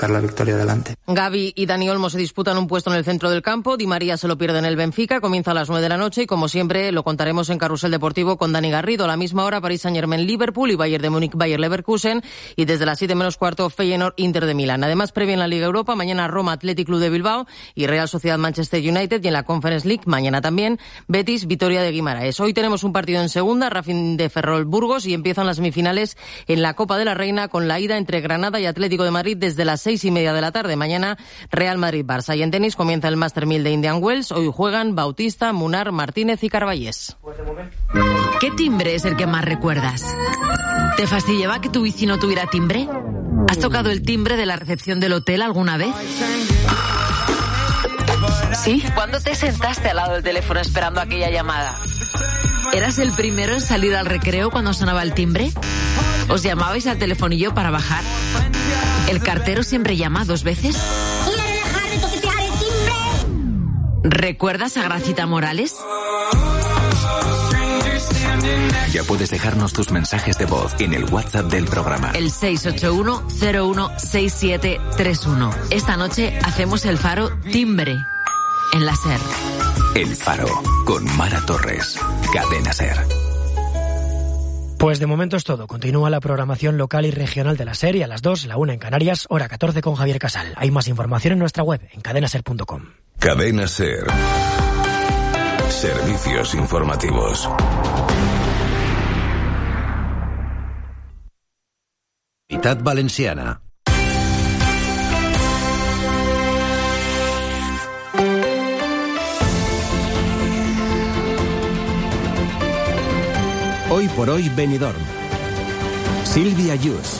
sacar la victoria adelante. Gavi y Dani Olmo se disputan un puesto en el centro del campo. Di María se lo pierde en el Benfica. Comienza a las 9 de la noche y, como siempre, lo contaremos en Carrusel Deportivo con Dani Garrido. A la misma hora, Paris Saint-Germain, Liverpool y Bayern de Múnich, Bayer Leverkusen. Y desde las 7 menos cuarto, Feyenoord, Inter de Milán. Además, previa en la Liga Europa, mañana Roma, Athletic Club de Bilbao y Real Sociedad, Manchester United. Y en la Conference League, mañana también, Betis, Vitoria de Guimaraes. Hoy tenemos un partido en segunda, Racing de Ferrol, Burgos, y empiezan las semifinales en la Copa de la Reina con la ida entre Granada y Atlético de Madrid desde las 6:30 de la tarde. Mañana Real Madrid-Barça. Y en tenis comienza el Master 1000 de Indian Wells. Hoy juegan Bautista, Munar, Martínez y Carballés. ¿Qué timbre es el que más recuerdas? ¿Te fastidiaba que tu bici no tuviera timbre? ¿Has tocado el timbre de la recepción del hotel alguna vez? ¿Sí? ¿Cuándo te sentaste al lado del teléfono esperando aquella llamada? ¿Eras el primero en salir al recreo cuando sonaba el timbre? ¿Os llamabais al telefonillo para bajar? ¿El cartero siempre llama 2 veces? ¿Recuerdas a Gracita Morales? Ya puedes dejarnos tus mensajes de voz en el WhatsApp del programa. El 681-016731. Esta noche hacemos el Faro Timbre en la SER. El Faro con Mara Torres. Cadena SER. Pues de momento es todo. Continúa la programación local y regional de la SER y a las 2, la 1 en Canarias, hora 14 con Javier Casal. Hay más información en nuestra web, en cadenaser.com. Cadena SER. Servicios informativos. Mitad Valenciana. Hoy por hoy Benidorm. Sílvia Yus.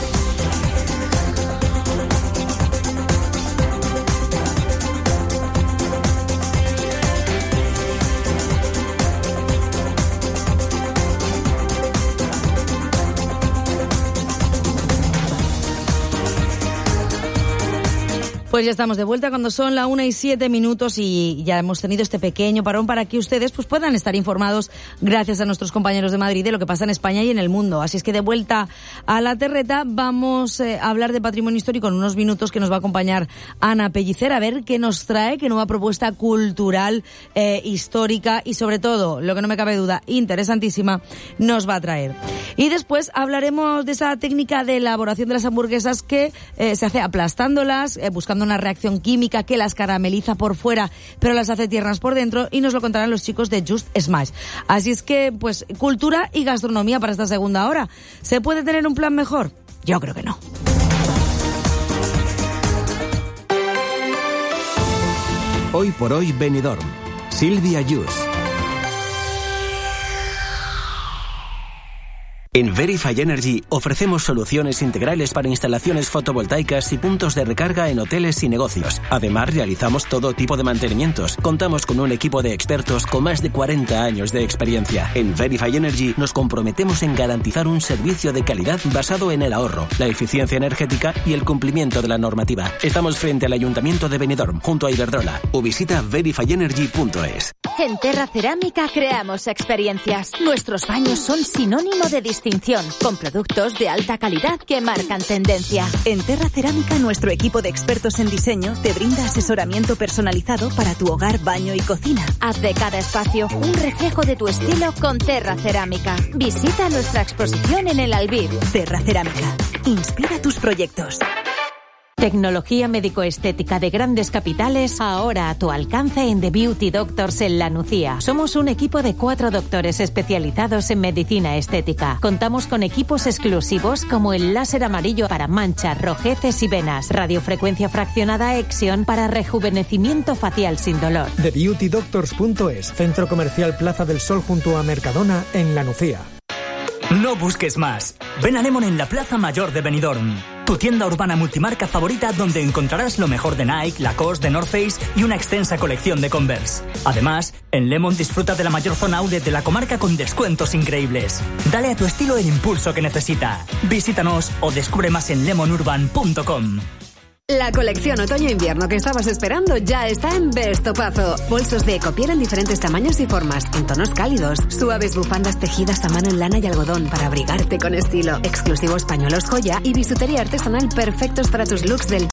Pues ya estamos de vuelta cuando son la 1:07 y ya hemos tenido este pequeño parón para que ustedes pues puedan estar informados gracias a nuestros compañeros de Madrid de lo que pasa en España y en el mundo. Así es que de vuelta a la terreta vamos a hablar de patrimonio histórico en unos minutos que nos va a acompañar Ana Pellicer a ver qué nos trae, qué nueva propuesta cultural, histórica y sobre todo, lo que no me cabe duda, interesantísima, nos va a traer. Y después hablaremos de esa técnica de elaboración de las hamburguesas que se hace aplastándolas, buscando una reacción química que las carameliza por fuera pero las hace tiernas por dentro, y nos lo contarán los chicos de Just Smash. Así es que, pues, cultura y gastronomía para esta segunda hora. ¿Se puede tener un plan mejor? Yo creo que no. Hoy por hoy Benidorm. Sílvia Yus. En Verify Energy ofrecemos soluciones integrales para instalaciones fotovoltaicas y puntos de recarga en hoteles y negocios. Además, realizamos todo tipo de mantenimientos. Contamos con un equipo de expertos con más de 40 años de experiencia. En Verify Energy nos comprometemos en garantizar un servicio de calidad basado en el ahorro, la eficiencia energética y el cumplimiento de la normativa. Estamos frente al Ayuntamiento de Benidorm, junto a Iberdrola. O visita verifyenergy.es. En Terra Cerámica creamos experiencias. Nuestros baños son sinónimo de distinción, con productos de alta calidad que marcan tendencia. En Terra Cerámica, nuestro equipo de expertos en diseño te brinda asesoramiento personalizado para tu hogar, baño y cocina. Haz de cada espacio un reflejo de tu estilo con Terra Cerámica. Visita nuestra exposición en el Albir. Terra Cerámica. Inspira tus proyectos. Tecnología médico-estética de grandes capitales, ahora a tu alcance en The Beauty Doctors en La Nucía. Somos un equipo de 4 doctores especializados en medicina estética. Contamos con equipos exclusivos como el láser amarillo para manchas, rojeces y venas, radiofrecuencia fraccionada Exion para rejuvenecimiento facial sin dolor. TheBeautyDoctors.es, Centro Comercial Plaza del Sol junto a Mercadona en La Nucía. No busques más. Ven a Lemon en la Plaza Mayor de Benidorm. Tu tienda urbana multimarca favorita donde encontrarás lo mejor de Nike, Lacoste, de North Face y una extensa colección de Converse. Además, en Lemon disfruta de la mayor zona outlet de la comarca con descuentos increíbles. Dale a tu estilo el impulso que necesita. Visítanos o descubre más en lemonurban.com. La colección otoño-invierno que estabas esperando ya está en Vestopazo. Bolsos de ecopiel en diferentes tamaños y formas, en tonos cálidos. Suaves bufandas tejidas a mano en lana y algodón para abrigarte con estilo. Exclusivos pañuelos joya y bisutería artesanal perfectos para tus looks del